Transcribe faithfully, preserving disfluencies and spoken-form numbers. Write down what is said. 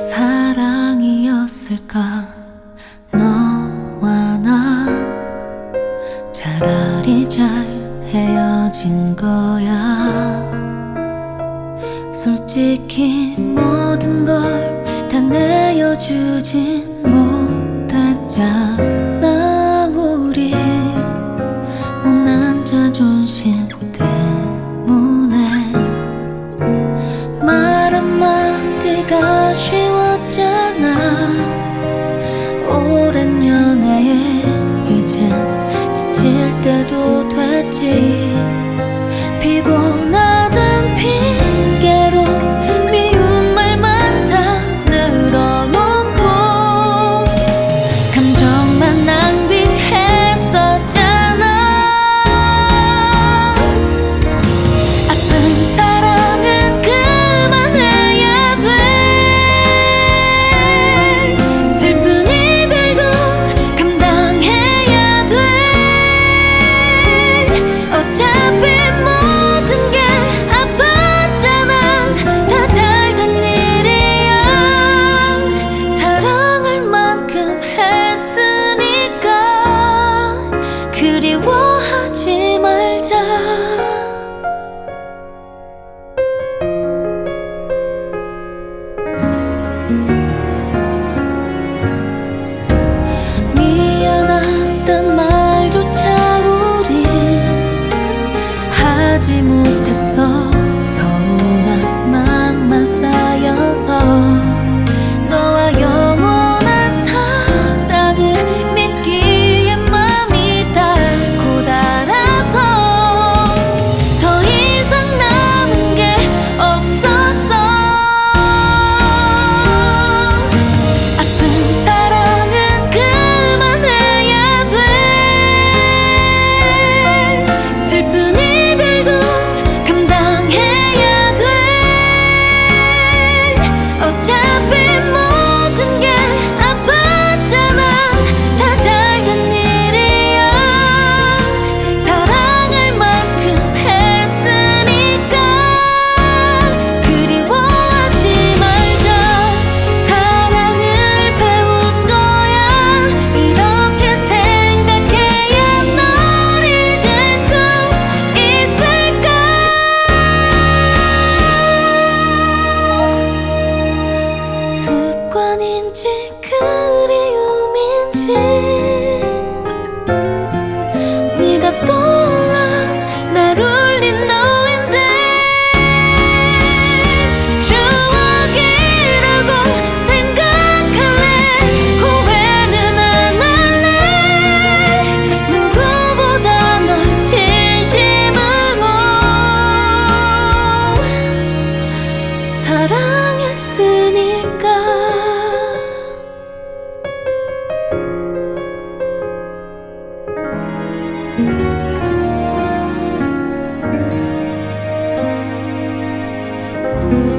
사랑이었을까 너와 나 차라리 잘 헤어진 거야. 솔직히 모든 걸 다 내어주진 못했잖아. 우리 못난 자존심 때문에 말 한마디가 쉬웠잖아. 오랜 연애에 이젠 지칠 때도 됐지. 피곤하단 핑계로 미운 말만 다 늘어놓고 감정만 낭비했었잖아. 아픈 사랑은 그만해야 돼. 슬픈 이별도 감당해야 돼. 어차피 모든 게 아팠잖아. 다 잘된 일이야. 사랑할 만큼 했으니까 그리워하지 말자. 미안하단 말조차 우리 하지 못했어. 서운한 마음만 쌓여서 너와 영원한 사랑을 믿기에 맘이 닳고 닳아서 더 이상 남은 게 없었어. 아픈 사랑은 그만해야 돼. 슬픈 이별도 감당해야 돼. 어차피 모든 게 아팠잖아. 다 잘된 일이야. 사랑할 만큼 했으니까 그리워하지 말자. 사랑을 배운 거야. 이렇게 생각해야 널 잊을 수 있을까. 습관인지 그리움인지 네가 떠올라 날 울린 너인데 추억이라고 생각할래. 후회는 안 할래. 누구보다 널 진심으로 사랑했으니까. 음.